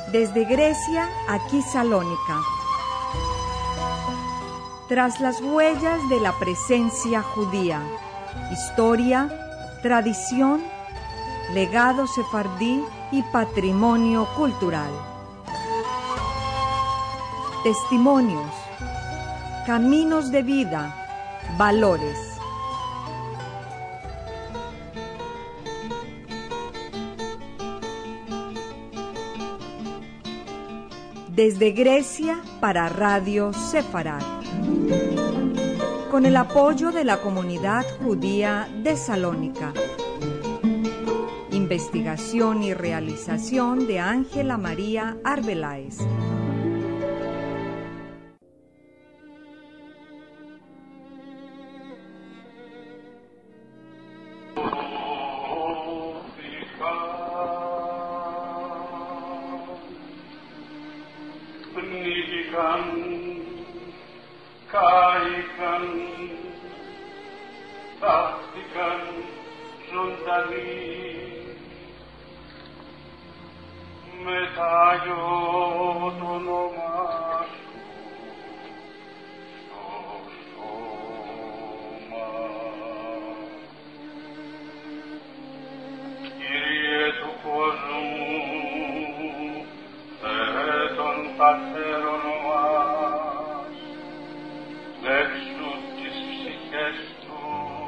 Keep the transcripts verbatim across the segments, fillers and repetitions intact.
Desde Grecia, aquí Salónica. Tras las huellas de la presencia judía, historia, tradición, legado sefardí y patrimonio cultural. Testimonios, caminos de vida, valores. Desde Grecia para Radio Sefarad. Con el apoyo de la comunidad judía de Salónica. Investigación y realización de Ángela María Arbeláez. Κάηκαν, τάχθηκαν ζωντανοί με τα γιο το όνομα σου στο σώμα. Κύριε του κόσμου, Θεέ των πατέρων μας, έξω τις ψυχές του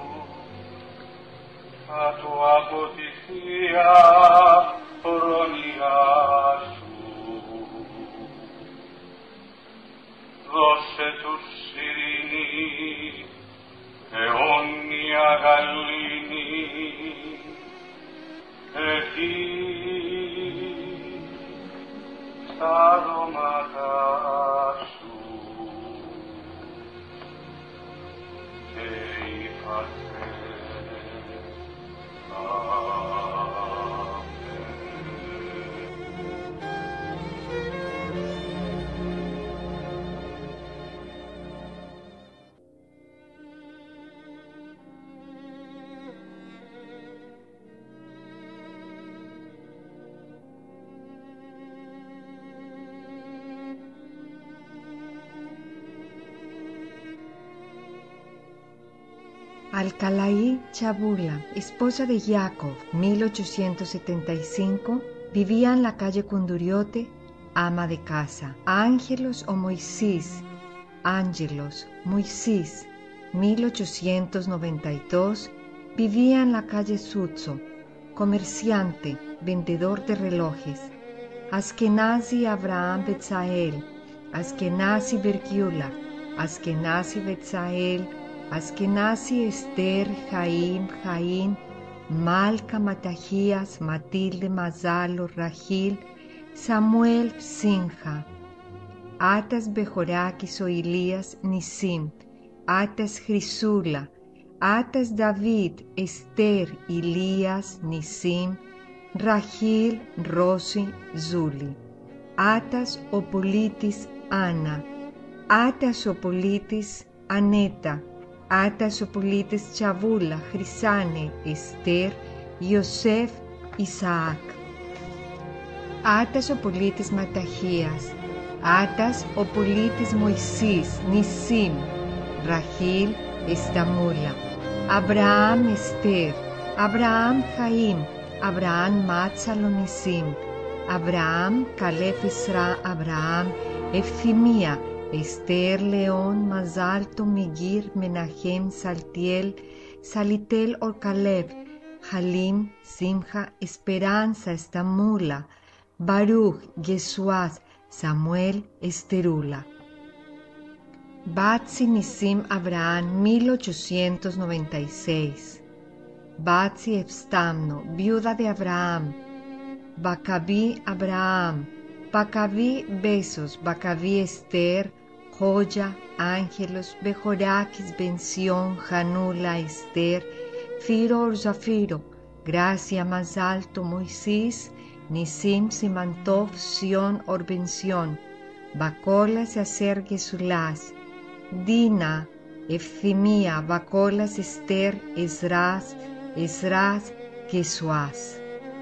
θα του από τη Θεία πρόνοια σου. Δώσε τους ειρήνη, αιώνια γαλήνη, εκεί στα δώματα σου. Alcalaí Chabula, esposa de Jacob, mil ochocientos setenta y cinco, vivía en la calle Cunduriote, ama de casa. Ángelos o Moisés, Ángelos, Moisés, mil ochocientos noventa y dos, vivía en la calle Sutso, comerciante, vendedor de relojes. Askenazi Abraham Betzael, Askenazi Bergiula, Askenazi Betzael, Askenazi Esther, Jaim, Jaim, Malca, Matajías, Matilde, Mazalo, Rahil, Samuel, Sinja, Atas, Bejorakis o Elías, Nisim, Atas, Jrisula, Atas, David, Esther, Elías, Nisim, Rahil, Rosi, Zuli, Atas, Opolitis, Ana, Atas, Opolitis, Aneta, Atas, Opolitis, Chabula, Jrisane, Esther, Yosef, Isaac. Atas, Opolitis, Matajías, Atas, Opolitis, Moisés, Nisim, Rahil, Estamula, Abraham, Esther, Abraham, Jaim, Abraham, Matzalo, Nisim, Abraham, Calef, Isra, Abraham, Efimia, Esther, León, Mazalto, Migir, Menahem, Saltiel, Salitel, Orcaleb, Halim, Simja, Esperanza, Estamula, Baruch, Yesuaz, Samuel, Esterula. Batsi, Nisim, Abraham, mil ochocientos noventa y seis. Batsi, Ebstamno, viuda de Abraham. Bacabí, Abraham. Bacabí, Besos, Bacabí, Esther, Joya, Ángelos, Bejorakis, Bención, Janula, Esther, Firo, Zafiro, Gracia, más alto, Moisés, Nisim, Simantov, Sion, Orbención, Bacolas, Aser, Gesulas, Dina, Efimia, Bacolas, Esther, Esras, Esras, Gesuas.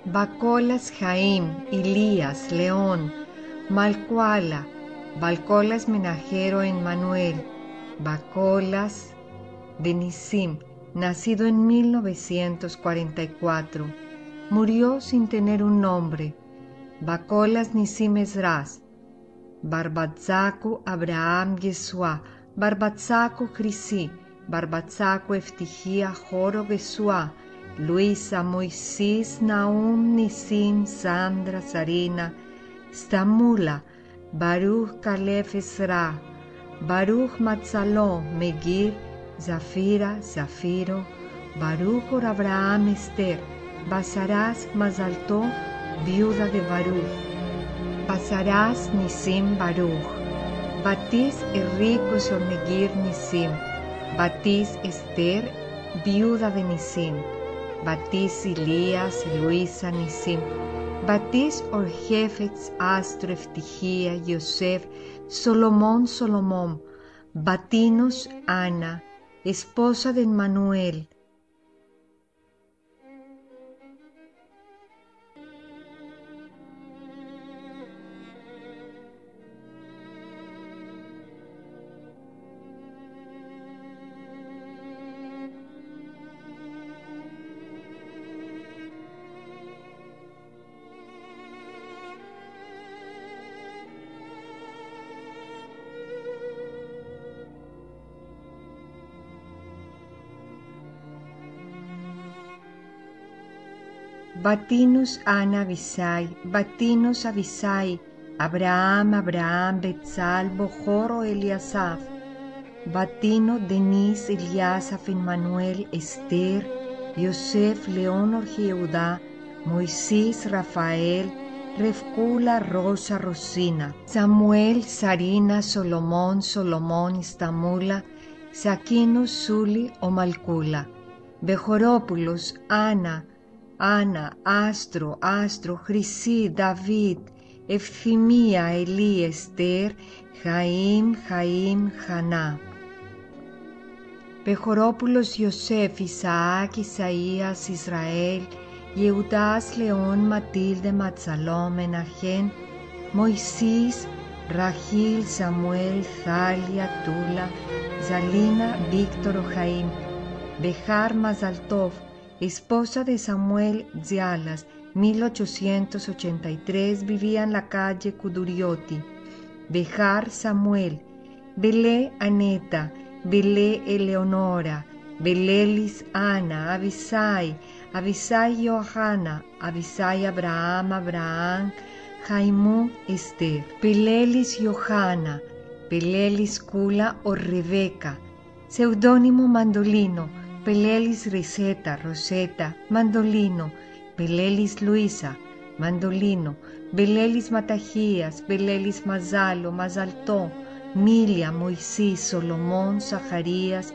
Bacolas Jaim, Elías, León, Malcuala, Balcolas Menajero en Manuel, Bacolas de Nisim, nacido en mil novecientos cuarenta y cuatro, murió sin tener un nombre. Bacolas Nisim Esdras, Barbatzaku Abraham Yeshua, Barbatzaku Crisi, Barbatzaku Eftigia Joro Gesua, Luisa Moisés Naum Nisim Sandra Sarina, Stamula, Baruch Calef Esra, Baruch Matzaló Megir, Zafira, Zafiro, Baruch Or Abraham Esther, Basarás Mazaltó, viuda de Baruch, Basarás Nisim Baruch, Batis Enrico Sornegir Nisim, Batis Esther, viuda de Nisim, Batis Elías, Luisa Nisim, Batis Orjefetz, Astro, Eftigia, Yosef, Solomón, Solomón, Batinos, Ana, esposa de Manuel, Batinus Ana Abisai, Batinus Abisai, Abraham, Abraham, Betzal, Bojoro, Eliasaf, Batino, Denis, Eliasaf, Emmanuel, Esther, Yosef, Leonor, Jehudá, Moisés, Rafael, Revcula, Rosa, Rosina, Samuel, Sarina, Solomón, Solomón, Istamula, Saquino, Suli o Malcula, Bejorópulos, Ana, Ana, Astro, Astro, Crisi, David, Efimía, Elí, Esther, Jaim, Jaim, Haná. Bejorópulos, Yosef, Isaac, Isaías, Israel, Yehudas, León, Matilde, Matzalón, Menahem, Moisés, Rachil, Samuel, Zalia, Tula, Zalina, Víctor, Jaim, Behar, Mazaltov, esposa de Samuel Zialas, mil ochocientos ochenta y tres, vivía en la calle Kudurioti. Behar Samuel, Belé Aneta, Belé Eleonora, Belelis Ana, Abisai, Abisai Johanna, Abisai Abraham, Abraham, Jaimú Esther, Belelis Johanna, Belelis Kula o Rebeca, seudónimo Mandolino, Belelis Riseta, Roseta, Mandolino, Belelis Luisa, Mandolino, Belelis Matajías, Belelis Mazalo, Mazaltó, Milia, Moisés, Solomón, Zacarías,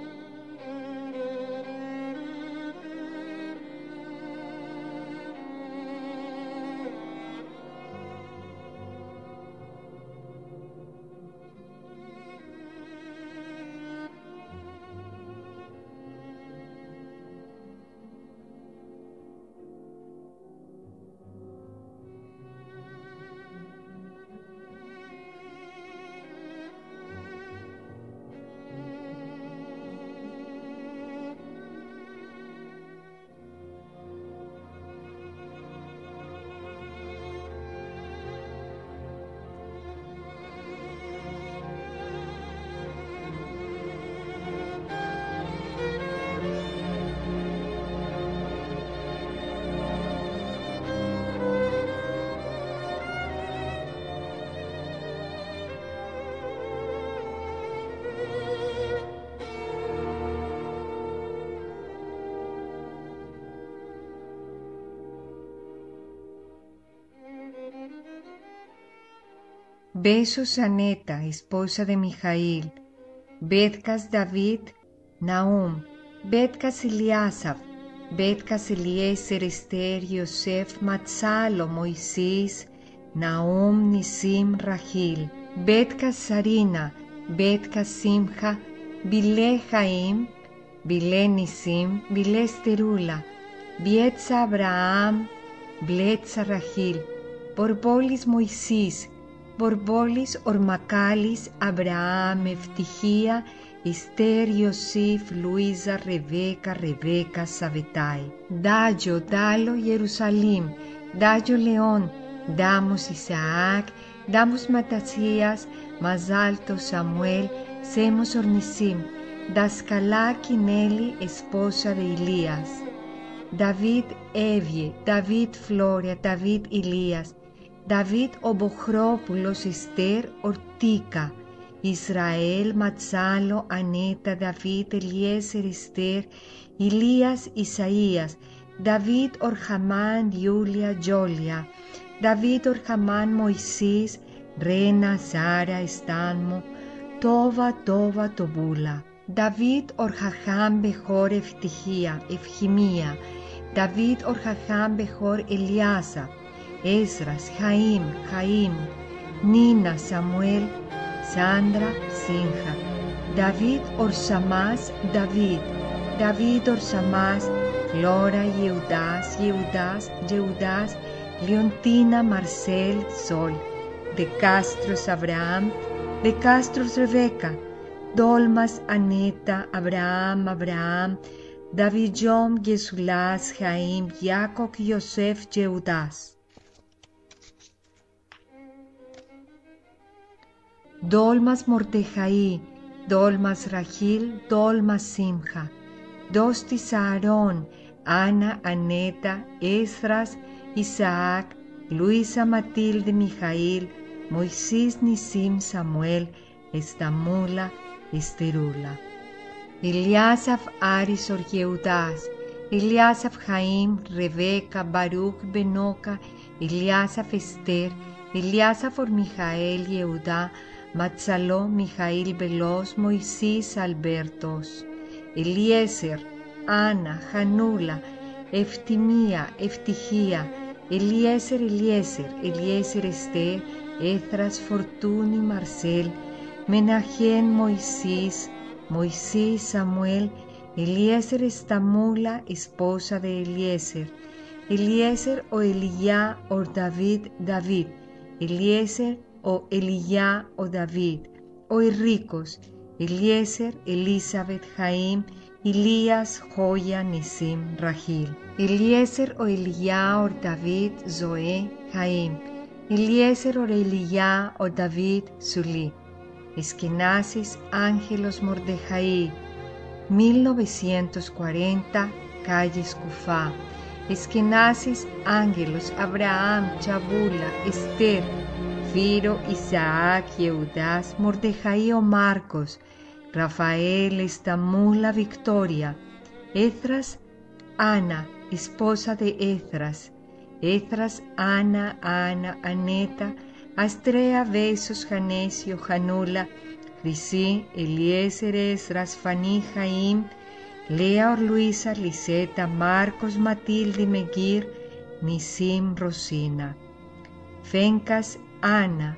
Besos Aneta, esposa de Mijail, Betcas David, Nahum, Betcas Eliasaf, Betcas Eliezer, Esther, Yosef, Matzalo, Moisés, Nahum, Nisim, Rachil, Betcas Sarina, Betcas Simcha, Bilé Jaim, Bilé Nisim, Bilé Esterula, Bietza Abraham, Μπλέτσα Ραχήλ, Μπορμπόλης Μωυσής, Μπορμπόλης Ορμακάλης Αβραάμ Ευτυχία, Εστέρ Ιωσήφ Λουίζα Ρεβέκα Ρεβέκα Σαβετάι. Ντάγιο Ντάλο Ιερουσαλήμ, Ντάγιο Λεόν, Ντάμος Ισαάκ, Ντάμος Ματασίας, Μαζάλτο Σαμουέλ, Σέμος Ορνησίμ, Δασκαλά Κινέλη Εσπόσα de Ηλίας. David Εύγε, David Φλόρια, David Ηλίας, David ο Μποχρόπουλος Εστέρ Ορτίκα, Ισραήλ Ματσάλο Ανέτα, David Ελιέσερ Εστέρ, Ηλίας Ισαΐας, David Ορχαμάν Ιούλια Τζόλια, David Ορχαμάν Μωυσής, Ρένα Σάρα Εστάνμο, Τόβα Τόβα Τοβούλα. David Ορχαχάμ Μπεχόρ Ευτυχία, Ευχημία, David Ορχαχάμ Μπεχόρ Ελιάσα, Έσρας, Χαΐμ, Χαΐμ, Νίνα, Σαμουέλ, Σάντρα, Σίνχα. David Ορσαμάς, David, David Ορσαμάς, Φλόρα, Ιεουδάς, Ιεουδάς, Ιεουδάς, Λιοντίνα, Μαρσέλ, Σόλ. Δεκάστρος Αβραάμ, Δεκάστρος Ρεβέκα, Δόλμας Ανέτα, Αβραάμ, Αβραάμ, Δαβιτζόμ, Γεσουλάς, Χαΐμ, Ιάκωκ, Ιωσέφ, Ιεουδάς. Δόλμας Μορτεχαΐ, Δόλμας Ραχήλ, Δόλμας Σίμχα. Δώστης Ααρών, Άννα Ανέτα, Έσδρας, Ισαάκ, Λουίσα Ματίλδη Μιχαήλ, Μωυσής Νησίμ Σαμουέλ, Εσταμούλα, Εστερούλα. Ηλιάσαφ Άρης Οργεουδάς, Ηλιάσαφ Χαΐμ, Ρεβέκα, Μπαρούχ, Μπενόκα, Ηλιάσαφ Εστέρ, Ηλιάσαφ Ορ Μιχαέλ, Ιεουδά, Ματσαλό, Μιχαήλ Μπελός, Μωυσής Αλμπέρτος. Ελιέσερ, Άννα, Χανούλα, Ευτιμία, Ευτυχία, Ελιέσερ, Ελιέσερ, Ελιέσερ Εστέρ, Έθρας, Φορτούνη, Μαρσέλ, Μεναχέν, Μωυσής, Μωυσής, Σαμουέλ, Ελιέσερ Εσταμούλα, esposa de Eliezer, Eliezer ο Ελιγιά ο Δαβίδ, Δαβίδ, Eliezer ο Ελιγιά ο Δαβίδ, ο Ερίκος, Eliezer, Ελίσαβετ, Χαΐμ, Ηλίας, Χόια, Νησίμ, Ραχήλ. Eliezer ο Ελιγιά ο Δαβίδ, Ζωέ, Χαΐμ. Eliezer ο Ελιγιά ο Δαβίδ, Σουλή. Esquenasis, Ángelos Mordejai, mil novecientos cuarenta, calle Escufá. Esquenasis, Ángelos, Abraham, Chabula, Esther, Firo, Isaac, Yehudas, Mordejai o Marcos, Rafael, Estamula, Victoria, Ethras, Ana, esposa de Ethras, Ethras, Ana, Ana, Aneta, Astrea, Besos, Janesio, Janula, Crisí, Eliezer, Esdras, Faní, Jaim, Lea, Luisa, Liseta, Marcos, Matilde, Meguir, Nisim, Rosina. Fencas, Ana,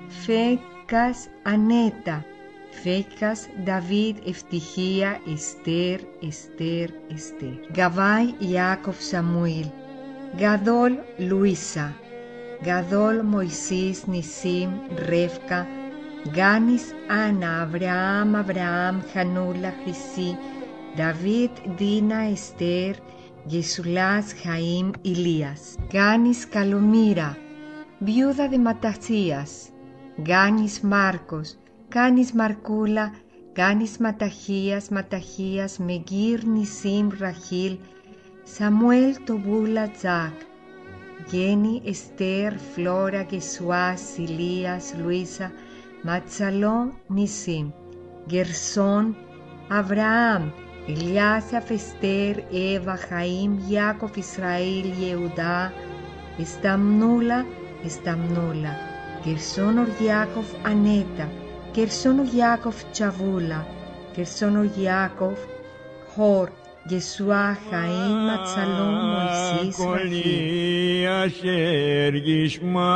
Fecas, Aneta, Fecas, David, Ευτυχία, Esther, Esther, Esther. Gavai, Yaakov, Samuel. Gadol, Luisa. Gadol, Moisés, Nisim, Revka, Ganis, Ana, Abraham, Abraham, Janula, Crisí, David, Dina, Esther, Yesulás, Jaim, Ilías. Ganis, Calomira, viuda de Matasías. Ganis, Marcos, Ganis, Marcula, Ganis, Matajías, Matajías, Megir, Nisim, Rachil, Samuel, Tobula, Zak. Jenny, Esther, Flora, Gesuás, Ilías, Luisa, Matzalón, Nisim, Gerson, Abraham, Eliasaf, Esther, Eva, Jaim, Jacob, Israel, Yehuda, Estamnula, Estamnula, Gerson or Jacob, Aneta, Gerson or Jacob, Chavula, Gerson or Jacob, Hor, Yeshua, Jaim, Matzalon, Moisés, Rachel. Asher Yishma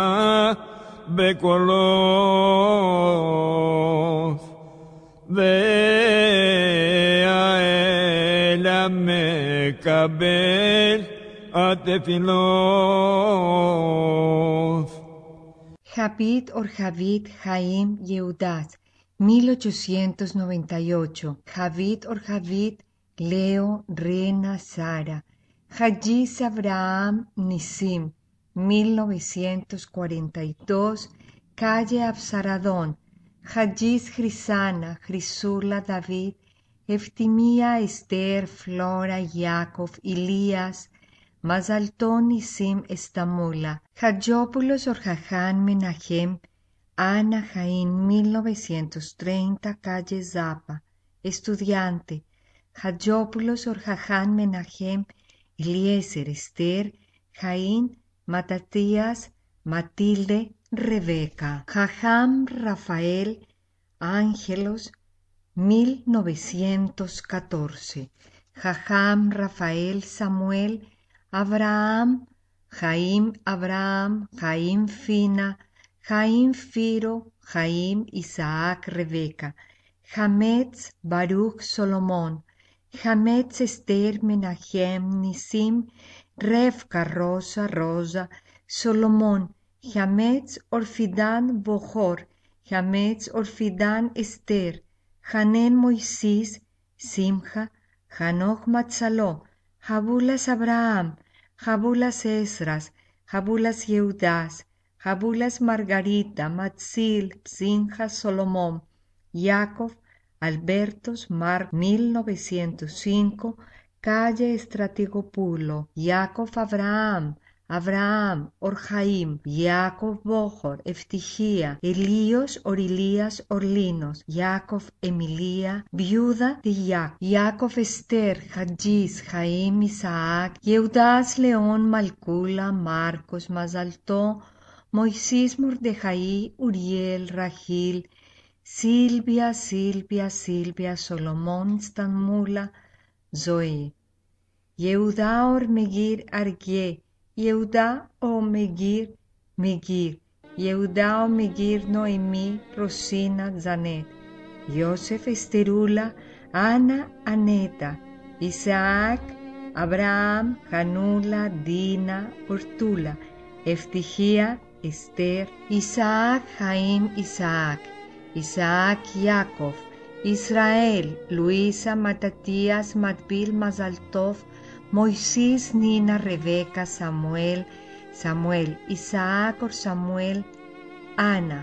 Bekolo Ve'ael Mekabel התפילות. Javid or Javid Jaim Yehudat, mil ochocientos noventa y ocho. Javid or Javid Leo Rena Sara. Hajis Abraham Nisim, mil novecientos cuarenta y dos. Calle Absaradón. Hajis Grisana, Grisula David, Eftimia Esther, Flora, Jacob, Elías, Mazaltón Nisim Estamula. Hajopoulos or Jajan Menahem, Ana Jaín, mil novecientos treinta, calle Zapa. Estudiante. Hajopoulos or Jajan Menahem, Eliezer, Esther, Jaín, Matatías, Matilde, Rebeca. Jajam Rafael Ángelos, mil novecientos catorce. Jajam Rafael Samuel Abraham, Jaim Abraham, Jaim Fina, Jaim Firo, Jaim Isaac Rebeca. Hametz Baruch Solomón. Hametz Esther Menahem Nisim, Revka Rosa Rosa Solomón. Hametz Orfidan Bohor. Hametz Orfidan Esther. Hanen Moisés, Simcha, Hanoch Matzalo, Jabulas Abraham, Jabulas Esras, Jabulas Yehudas, Jabulas Margarita, Matzil, Simcha Solomón, Jacob, Albertos, Mar, mil novecientos cinco, calle Estratigopulo, Jacob Abraham, Abraham, Orjaim, Jacob Bohor, Eftigía, Elíos, Orilías, Orlinos, Jacob Emilia, viuda de Jacob, Jacob Esther, Hajis, Jaim, Isaac, Yehudas, León, Malcula, Marcos, Mazaltó, Moisés, Mordejaí, Uriel, Rachil, Silvia, Silvia, Silvia, Solomón, Stanmula, Zoe, Yehuda, Ormegir, Argie, Yehuda o Megir, Megir, Yehuda o Megir, Noemí, Rosina, Zanet, Yosef, Esterula, Ana, Aneta, Isaac, Abraham, Hanula, Dina, Ortula, Eftigía, Esther, Isaac, Jaim, Isaac, Isaac, Jacob, Israel, Luisa, Matatías, Matbil, Mazaltov, Moisés, Nina, Rebeca, Samuel, Samuel, Isaac or Samuel, Ana,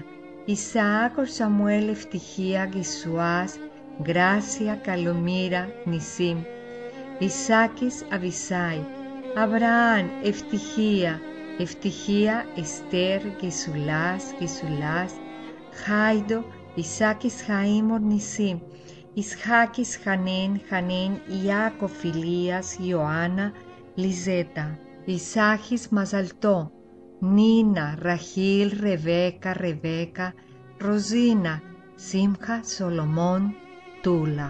Isaac or Samuel, Eftigía, Gesuás, Gracia, Calomira, Nisim, Isaquis, Abisai, Abraham, Eftigía, Eftigía, Esther, Gesulás, Gesulás, Jaido, Isaquis, Jaim or Nisim, Ishaquis, Hanen, Hanen, Jacob, Elías, Joana, Liseta, Isachis, Mazaltó, Nina, Rachil, Rebeca, Rebeca, Rosina, Simcha, Solomón, Tula.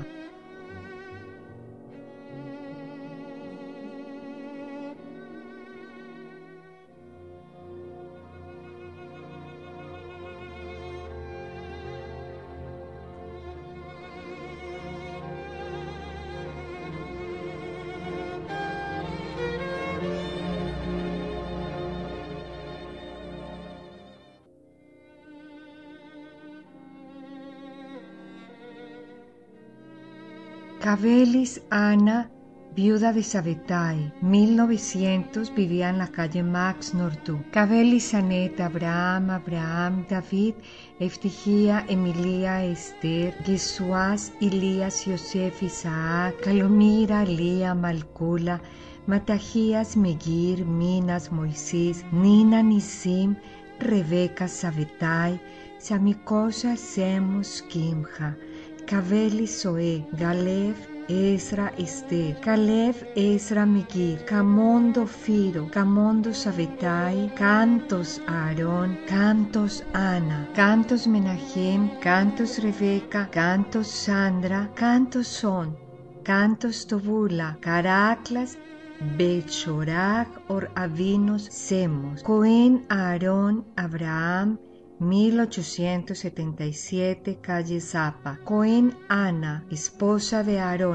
Cabelis Ana, viuda de Sabetai, mil novecientos, vivía en la calle Max Nortu. Cabelis Anet, Abraham, Abraham, David, Eftigía, Emilia, Esther, Gesuás, Elías, Yosef, Isaac, Calomira, Lía, Malcula, Matajías, Megir, Minas, Moisés, Nina, Nisim, Rebeca, Sabetai, Samicosa, Semus, Kimja, Cabelis, Zoe, Galev, Ezra, Esther, Caleb, Ezra, Megir, Camondo, Firo, Camondo, Sabetai, Cantos, Aarón, Cantos, Ana, Cantos, Menahem, Cantos, Rebeca, Cantos, Sandra, Cantos, Son, Cantos, Tobula, Caraclas, Betshorach, or Avinos, Semos, Cohen, Aarón, Abraham, mil ochocientos setenta y siete, calle Zapa. Cohen Ana, esposa de Aarón,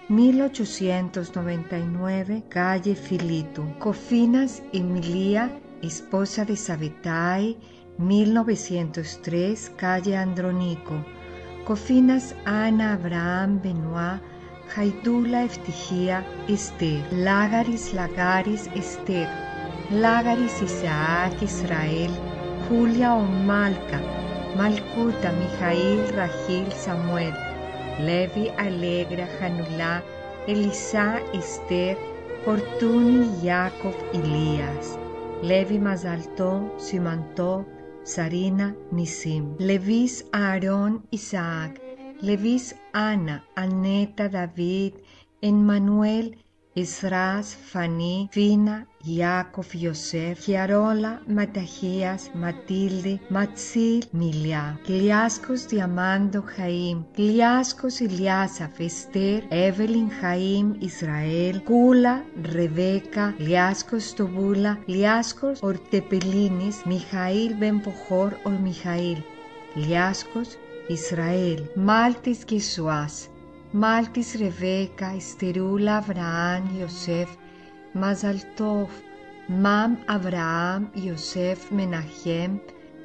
mil ochocientos noventa y nueve, calle Filitu. Cofinas Emilia, esposa de Sabbatai, mil novecientos tres, calle Andrónico. Cofinas Ana Abraham Benoit, Haidula Eftigia Esther. Lagaris Lagaris Esther. Lagaris Isaac Israel, Julia o Malca, Malcuta Mijail Rahil Samuel, Levi Alegra Janulá, Elisa Esther, Fortuni Jacob Elías, Levi Mazaltó, Simantó, Sarina Nisim. Levis Aarón Isaac, Levis Ana, Aneta David, Emmanuel, Esras, Fani, Fina, Jacob, Yosef, Giarola, Matajías, Matilde, Matzil, Milia, Gliascos, Diamando, Jaim, Gliascos, Iliasaf, Esther, Evelyn, Jaim, Israel, Kula, Rebeca, Gliascos, Tobula, Gliascos, Ortepelinis, Mijail, Ben-Pojor, or Mijail, Gliascos, Israel, Maltis, Gesuas, Maltis, Rebeca, Esterula, Abraham, Yosef, Mazaltov, Mam, Abraham, Yosef, Menachem,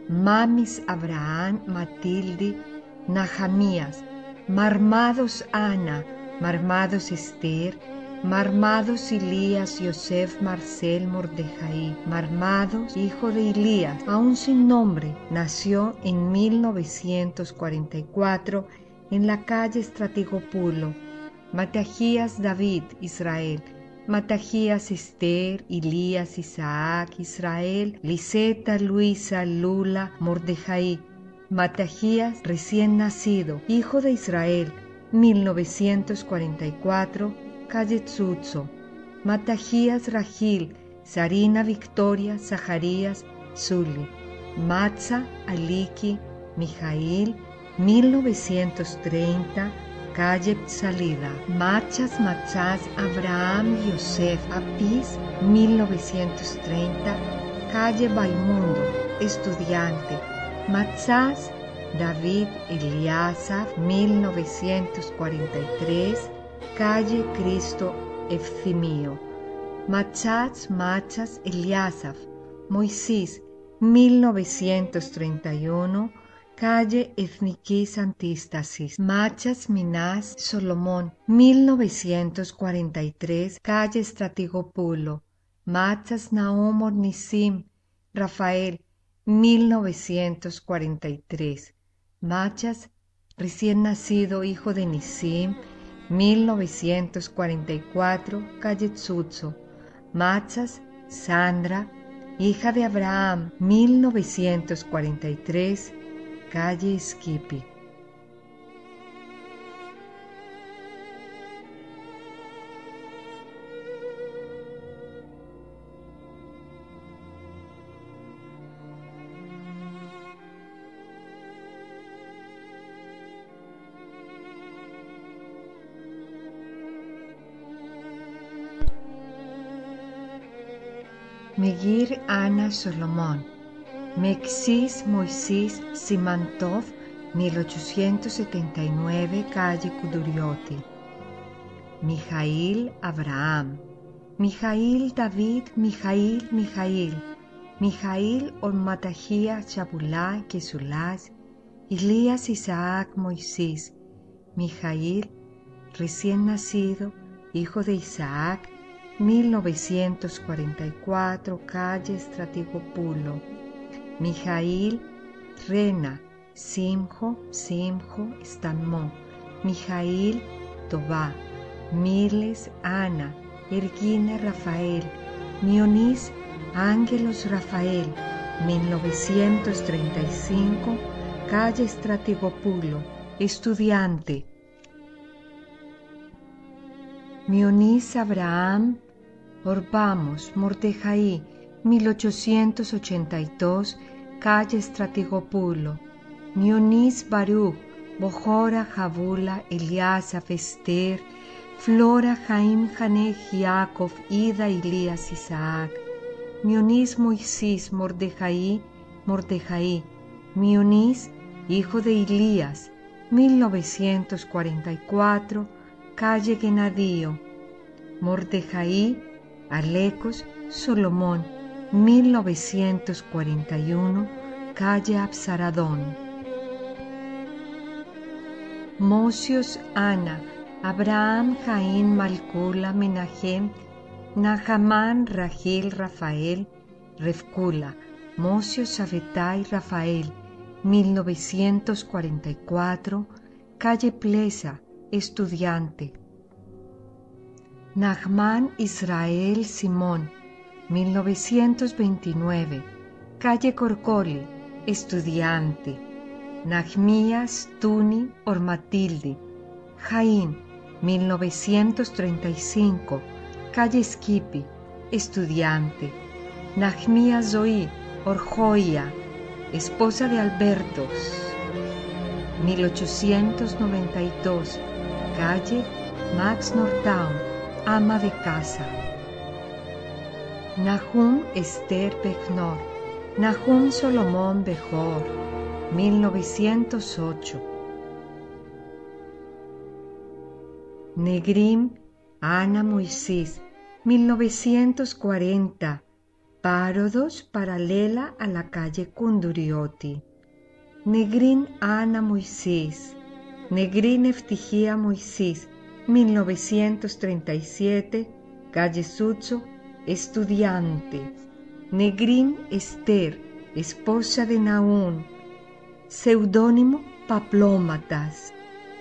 Mamis, Abraham, Matilde, Nahamías, Marmados, Ana, Marmados, Esther, Marmados, Elías, Yosef, Marcel, Mordejai, Marmados, hijo de Elías, aún sin nombre, nació en mil novecientos cuarenta y cuatro en la calle Estratigopulo. Matajías, David, Israel, Matajías, Esther, Elías, Isaac, Israel, Liseta, Luisa, Lula, Mordejai, Matajías, recién nacido, hijo de Israel, mil novecientos cuarenta y cuatro, calle Tzutzo. Matajías, Rajil, Sarina, Victoria, Zaharías, Zuli, Matza, Aliki, Mijail, mil novecientos treinta, calle Psalida. Machas, Matzás, Abraham, Yosef, Apis, mil novecientos treinta, calle Baimundo, estudiante. Matzás, David Eliasaf, mil novecientos cuarenta y tres, calle Cristo Efthimio. Matzás, Machas, Eliasaf, Moisés, mil novecientos treinta y uno, calle Ethnikis Antístasis. Machas, Minas, Solomón, mil novecientos cuarenta y tres, calle Estratigopulo. Machas, Naomor, Nisim, Rafael, mil novecientos cuarenta y tres. Machas, recién nacido, hijo de Nisim, mil novecientos cuarenta y cuatro, calle Tzutzo. Machas, Sandra, hija de Abraham, mil novecientos cuarenta y tres, calle Esquipi. Megir Ana Solomón, Mexis Moisés Simantov, mil ochocientos setenta y nueve, calle Kudurioti. Mijail Abraham, Mijail David, Mijail, Mijail, Mijail Ormatahía Shabulá, Quesulás, Elías Isaac Moisés, Mijail, recién nacido, hijo de Isaac, mil novecientos cuarenta y cuatro, calle Estratigopulo. Mijail, Rena, Simjo, Simjo, Stanmó. Mijail, Tobá, Miles, Ana, Ergina, Rafael. Mionís, Ángelos, Rafael, mil novecientos treinta y cinco, calle Estratigopulo, estudiante. Mionís, Abraham, Orbamos, Mordejai, mil ochocientos ochenta y dos, calle Estratigopulo. Mionís, Baruch, Bojora, Jabula, Eliasaf, Esther, Flora, Jaim, Janej, Jacob, Ida, Elías, Isaac. Mionís, Moisés, Mordejai, Mordejai. Mionís, hijo de Elías, mil novecientos cuarenta y cuatro, calle Genadío. Mordejai, Alecos, Solomón, mil novecientos cuarenta y uno, calle Absaradón. Mosios, Ana, Abraham, Jaín, Malcula, Menahem, Nahamán, Rahil, Rafael, Revcula, Mosios, Sabetai, Rafael, mil novecientos cuarenta y cuatro, calle Plesa, estudiante. Nachman Israel Simón, mil novecientos veintinueve, calle Corcoli, estudiante. Nachmías Tuni Ormatildi, Jaín, mil novecientos treinta y cinco, calle Skipi, estudiante. Nachmías Zoí Orjoya, esposa de Albertos, mil ochocientos noventa y dos, calle Max Nordau, ama de casa. Nahum Esther Bechnor, Nahum Solomón Bejor, mil novecientos ocho. Negrim Ana Moisés, mil novecientos cuarenta, Párodos, paralela a la calle Kundurioti. Negrin Ana Moisés, Negrin Eftigía Moisés, mil novecientos treinta y siete, calle Sucho, estudiante. Negrin Esther, esposa de Naún, seudónimo Paplómatas.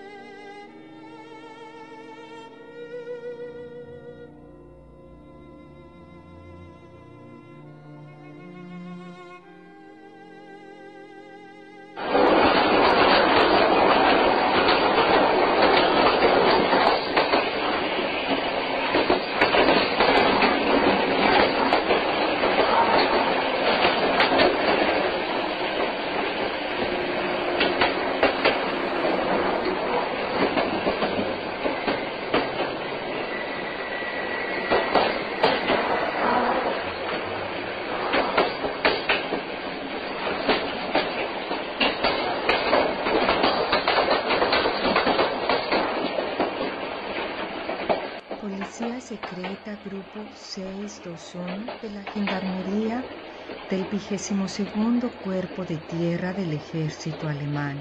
Policía Secreta Grupo seiscientos veintiuno de la Gendarmería del vigésimo segundo Cuerpo de Tierra del Ejército Alemán,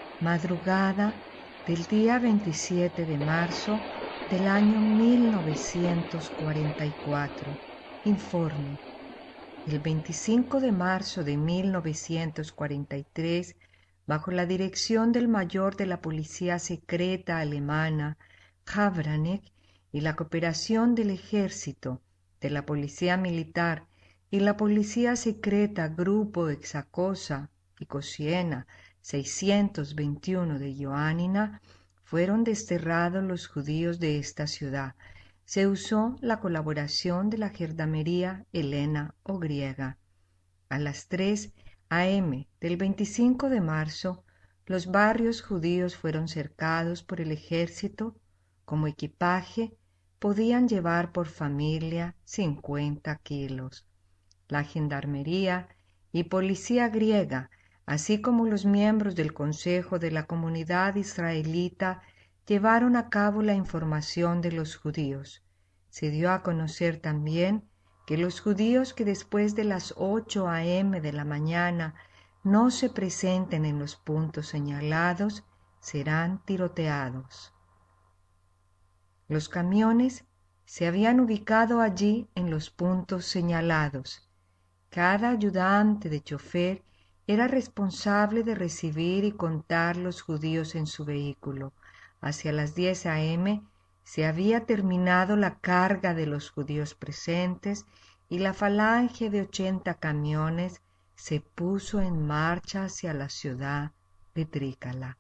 madrugada del día veintisiete de marzo del año mil novecientos cuarenta y cuatro. Informe. El veinticinco de marzo de mil novecientos cuarenta y tres, bajo la dirección del mayor de la Policía Secreta Alemana, Habranek, y la cooperación del Ejército, de la Policía Militar y la Policía Secreta Grupo Exacosa y Cosiena seiscientos veintiuno de Ioánina, fueron desterrados los judíos de esta ciudad. Se usó la colaboración de la Gendarmería helena o griega. A las tres a eme del veinticinco de marzo, los barrios judíos fueron cercados por el ejército. Como equipaje, podían llevar por familia cincuenta kilos. La Gendarmería y Policía griega, así como los miembros del Consejo de la Comunidad Israelita, llevaron a cabo la información de los judíos. Se dio a conocer también que los judíos que después de las ocho a eme de la mañana no se presenten en los puntos señalados serán tiroteados. Los camiones se habían ubicado allí en los puntos señalados. Cada ayudante de chofer era responsable de recibir y contar los judíos en su vehículo. Hacia las diez a eme se había terminado la carga de los judíos presentes y la falange de ochenta camiones se puso en marcha hacia la ciudad de Trícala.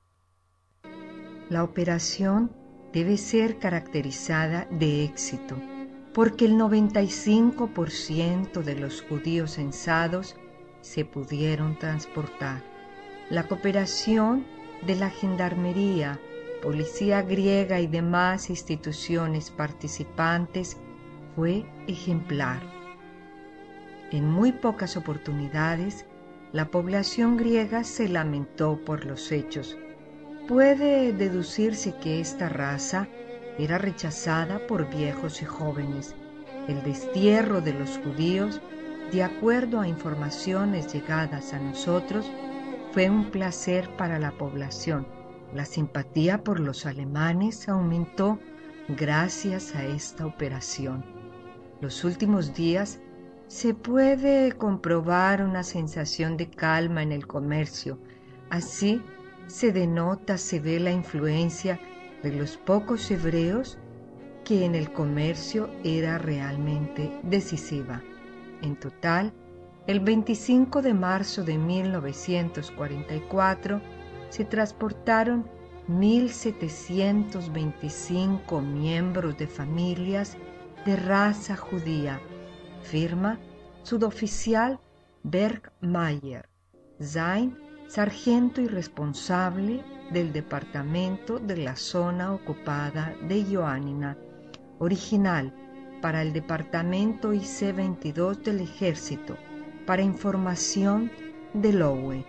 La operación debe ser caracterizada de éxito, porque el noventa y cinco por ciento de los judíos censados se pudieron transportar. La cooperación de la Gendarmería, Policía griega y demás instituciones participantes fue ejemplar. En muy pocas oportunidades, la población griega se lamentó por los hechos, Puede deducirse que esta raza era rechazada por viejos y jóvenes. El destierro de los judíos, de acuerdo a informaciones llegadas a nosotros, fue un placer para la población. La simpatía por los alemanes aumentó gracias a esta operación. Los últimos días se puede comprobar una sensación de calma en el comercio. Así se denota, se ve la influencia de los pocos hebreos que en el comercio era realmente decisiva. En total, el veinticinco de marzo de mil novecientos cuarenta y cuatro se transportaron mil setecientos veinticinco miembros de familias de raza judía. Firma suboficial Bergmayer, sein sargento y responsable del departamento de la zona ocupada de Ioánina, original para el departamento I C veintidós del ejército, para información del O U E.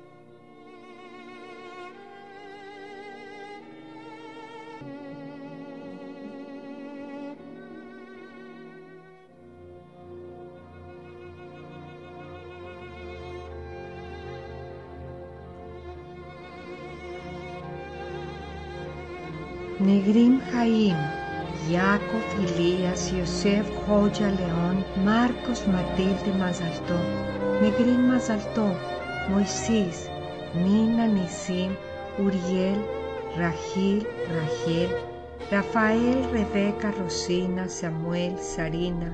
Negrim Jaim, Jacob, Elías, Yosef, Joya, León, Marcos, Matilde, Mazaltó, Negrim, Mazaltó, Moisés, Nina, Nisim, Uriel, Rachil, Rachel, Rafael, Rebeca, Rosina, Samuel, Sarina,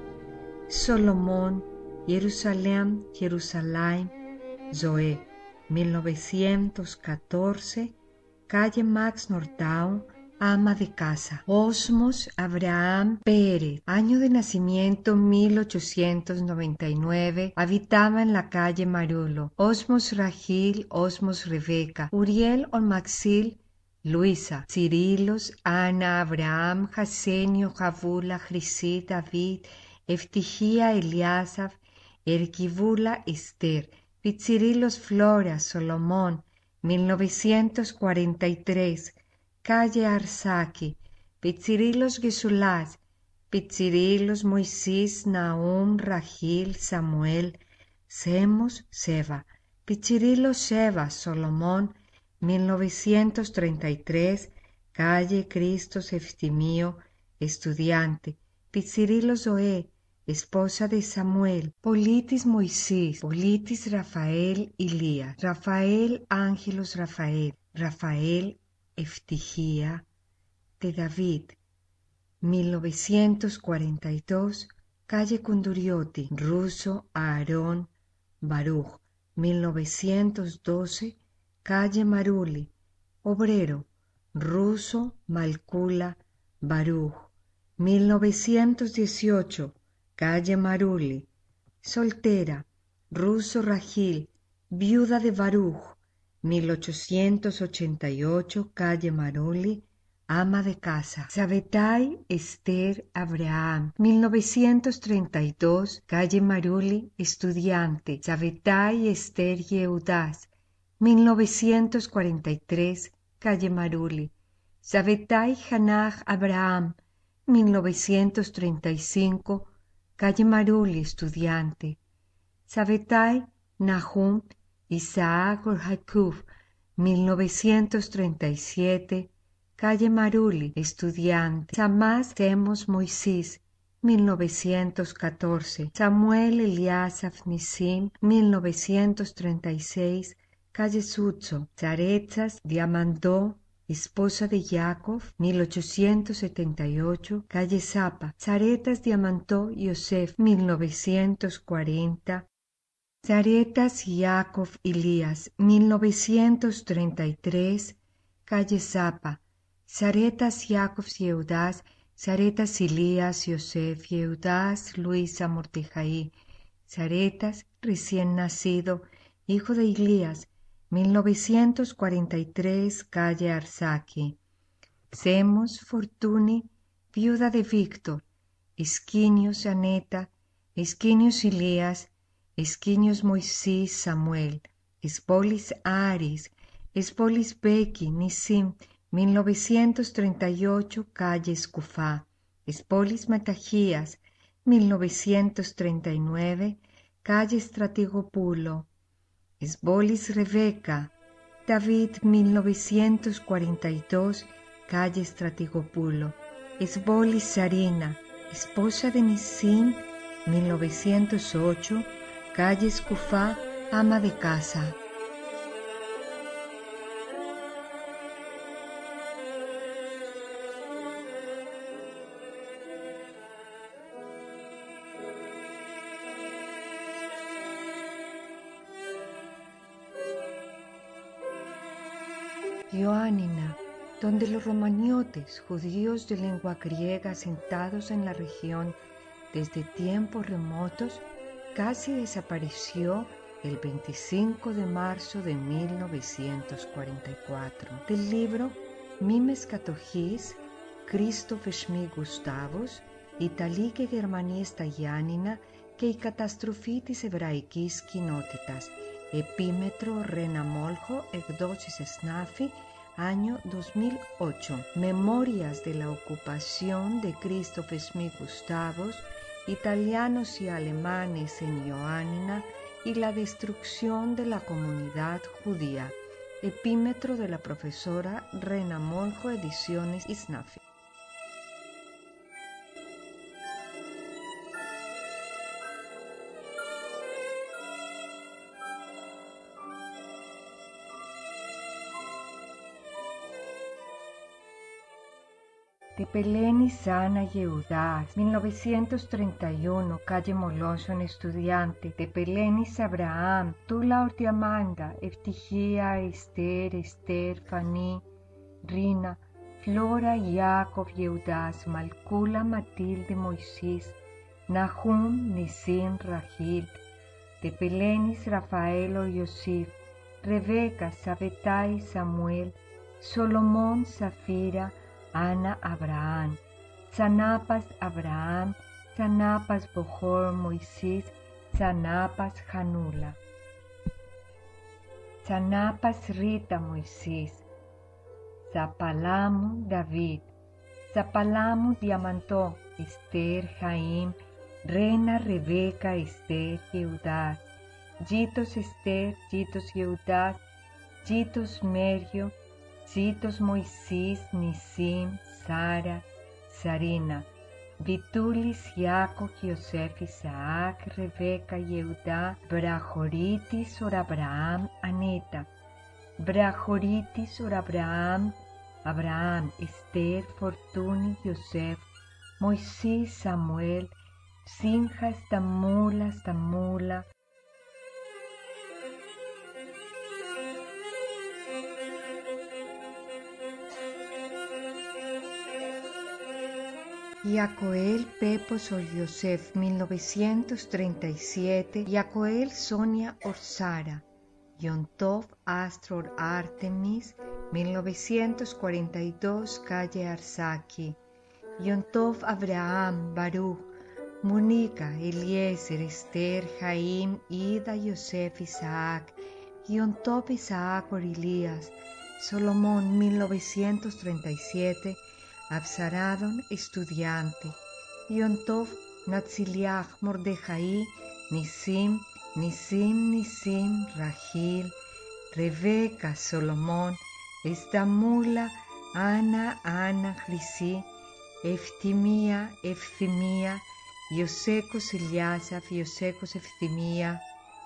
Solomón, Jerusalén, Jerusalén, Zoé, mil novecientos catorce, calle Max Nordau, ama de casa. Osmos Abraham Pérez, año de nacimiento mil ochocientos noventa y nueve, habitaba en la calle Marulo. Osmos Rachil, Osmos Rebeca, Uriel Olmaxil, Luisa, Cirilos, Ana, Abraham, Jasenio, Javula, Jrisit, David, Eftigía, Eliasaf, Erquibula, Esther, Pizzirilos, Flora, Solomón, mil novecientos cuarenta y tres, calle Arsaki, Pizzirilos, Gesulás, Pizzirilos, Moisés, Nahum, Rachil, Samuel, Semos, Seba, Pizzirilos, Seba, Solomón, mil novecientos treinta y tres, calle Cristo Eftimio, estudiante, Pizzirilos, Zoé, esposa de Samuel, Politis, Moisés, Politis, Rafael, Elías, Rafael, Ángelos, Rafael, Rafael, Eftigía, de David, mil novecientos cuarenta y dos, calle Kunduriotti, Ruso, Aarón, Baruch, mil novecientos doce, calle Maruli, obrero, Ruso, Malcula, Baruch, mil novecientos dieciocho, calle Maruli, soltera, Ruso, Rachil, viuda de Baruch, mil ochocientos ochenta y ocho, calle Maruli, ama de casa. Sabetai, Esther, Abraham, mil novecientos treinta y dos, calle Maruli, estudiante. Sabetai, Esther, Yehudas, mil novecientos cuarenta y tres, calle Maruli. Sabetai, Hanach, Abraham, mil novecientos treinta y cinco, calle Maruli, estudiante. Sabetai, Nahum, Isaac Orjakuf, mil novecientos treinta y siete, calle Maruli, estudiante. Samás Semos Moisés, mil novecientos catorce. Samuel Eliasaf Nisim, mil novecientos treinta y seis, calle Sutzo. Zaretzas Diamandó, esposa de Jacob, mil ochocientos setenta y ocho, calle Zapa. Zaretas Diamantó Yosef, mil novecientos cuarenta. Zaretas Jacob Elías, mil novecientos treinta y tres, calle Zapa. Zaretas Jacob Yehudas, Zaretas Elías Yosef Yehudas, Luisa Mortejaí. Zaretas, recién nacido, hijo de Elías, mil novecientos cuarenta y tres, calle Arsaki. Semos Fortuny, viuda de Víctor. Esquinios Aneta, Esquinios Elías, Esquinios Moisés Samuel, Espolis Aris, Espolis Beki, Nisim, mil novecientos treinta y ocho, calle Escufá. Espolis Metajías, mil novecientos treinta y nueve, calle Stratigopulo. Espolis Rebeca, David, mil novecientos cuarenta y dos, calle Stratigopulo. Espolis Sarina, esposa de Nisim, mil novecientos ocho, calle Escufá, ama de casa. Ioánina, donde los romaniotes, judíos de lengua griega asentados en la región desde tiempos remotos, casi desapareció el veinticinco de marzo de mil novecientos cuarenta y cuatro. Del libro Mimes Κατοχής, Christoph Schmid Gustavus, Ιταλή και Γερμανή στα Γιάννηνα και η καταστροφή της εβραϊκής κοινότητας. Επίμετρο Ρένα Μόλχο, εκδόσεις Esnafi, año dos mil ocho. Memorias de la ocupación de Christoph Schmid Gustavus, italianos y alemanes en Ioánina y la destrucción de la comunidad judía. Epímetro de la profesora Rena Moljo, ediciones Esnafi. Tepeleni Sana Yehudas, mil novecientos treinta y uno, calle Molosson, estudiante. Tepelenis Abraham, Tula Ortiamanda, Eftigia, Esther, Esther, Fanny, Rina, Flora, Jacob, Yehudas, Malkula, Matilde, Moisés, Nahum, Nisim, Rahil. Tepelenis Rafael o Yosif, Rebeca, Sabetai, Samuel, Solomón, Zafira, Ana, Abraham, Zanapas, Abraham, Zanapas, Bohor, Moisés, Zanapas, Hanula. Zanapas, Rita, Moisés, Zapalamu, David, Zapalamu, Diamantó, Esther, Jaim, Rena, Rebeca, Esther, Yehudas, Yitos, Esther, Yitos, Yehudas, Yitos, Merio, Zitos, Moisés, Nisim, Sara, Sarina, Vitulis, Jacob, Yosef, Isaac, Rebeca, Yehuda, Brajoritis, or Abraham, Aneta, Brajoritis, or Abraham, Abraham, Esther, Fortuni, Yosef, Moisés, Samuel, Simcha, Stamula, Stamula, Yacoel Pepos or Yosef, mil novecientos treinta y siete, Yacoel Sonia Orsara, Yontov Astro or Artemis, mil novecientos cuarenta y dos, calle Arsaki, Yontov Abraham, Baruch, Mónica, Eliezer, Esther, Jaim, Ida, Yosef, Isaac, Yontov Isaac or Elías, Solomón, mil novecientos treinta y siete, Absaradon, estudiante, Yontov, Natsiliach, Mordejai, Nisim, Nisim, Nisim, Rahil, Rebeca, Solomón, Estamula, Ana, Ana, Grisi, Eftimia, Eftimia, Yosecos, Eliasaf, Yosecos, Eftimia,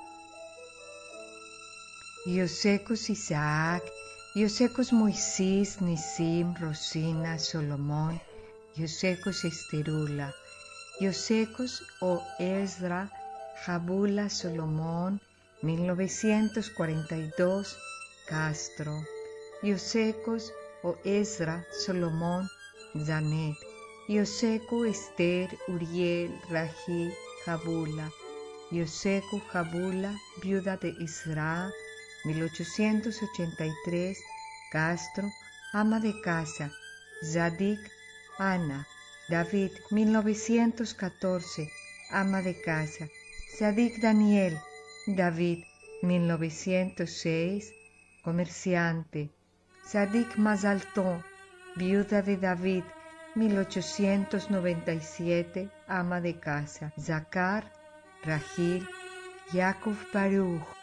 Yosecos, Isaac, Yosecos, Moisés, Nisim, Rosina, Solomón, Yosecos, Esterula, Yosecos o Ezra, Jabula, Solomón, mil novecientos cuarenta y dos, Castro, Yosecos o Ezra, Solomón, Zanet, Yoseco, Esther, Uriel, Rahil, Jabula, Yoseco, Jabula, viuda de Isra, mil ochocientos ochenta y tres, Castro, ama de casa, Zadik, Ana, David, mil novecientos catorce, ama de casa, Zadik Daniel, David, mil novecientos seis, comerciante. Sadik Mazalton, viuda de David, mil ochocientos noventa y siete, ama de casa. Zakar, Rahil, Yaakov Baruch,